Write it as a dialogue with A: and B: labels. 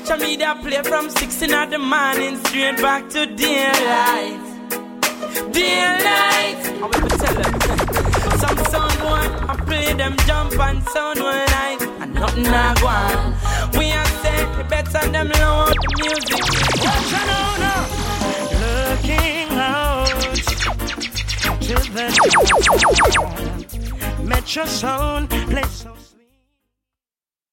A: Culture media play from 6 in the morning straight back to daylight. Daylight. I will tell them. Some sound one, I play them jump and sound one night, and nothing I go on. We are say better them low the music.
B: Looking out to the Metro Zone, play so